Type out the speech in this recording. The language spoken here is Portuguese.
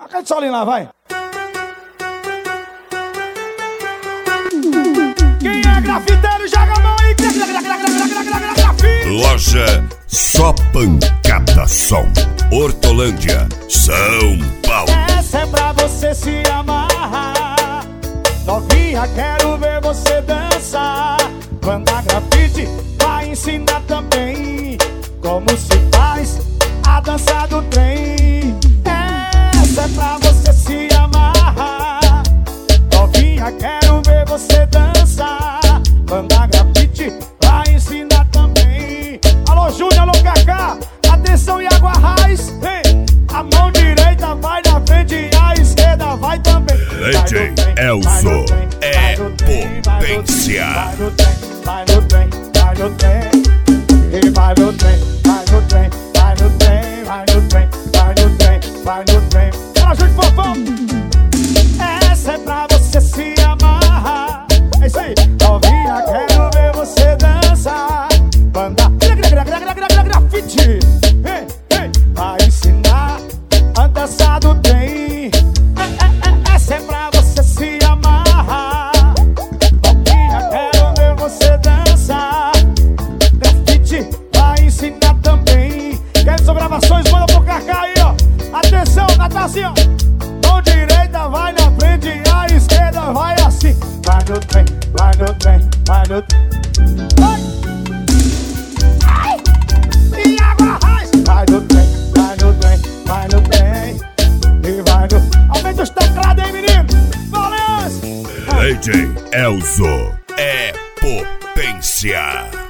Cante solinho lá, vai. Quem é grafiteiro, joga a mão aí. Grafite. Loja Só Pancada Som, Hortolândia, São Paulo. Essa é pra você se amarrar. Novinha, quero ver você dançar. Banda Grafite vai ensinar também como se faz a dança do trem. Essa é pra você se amarrar. Novinha, quero ver você dançar. Banda Grafite vai ensinar também. Alô Júnior, alô Cacá, atenção e água raiz. A mão direita vai na frente e a esquerda vai também. DJ Elzo é potência. Vai no trem, vai no trem, vai no trem. E vai no trem, vai no trem, vai no trem, vai no trem, vai no trem, vai no trem. Bora, Júnior Fofão! Essa é pra você se amarrar. É isso aí. Novinha, quero ver você dançar. Banda Grafite vai ensinar a dança do trem. Essa é pra você se amarrar. Novinha, quero ver você dançar. Grafite vai ensinar também. Quer só gravações? Manda pro Cacá aí, ó. Atenção, Natácia, ó. Mão direita vai na frente e a esquerda vai assim. Vai no trem, vai no trem, vai no trem. Ai! E água raiz. Vai no trem, vai no trem, vai no trem. E vai no... Aumenta os teclados aí, menino. Valeu! DJ Elzo é potência.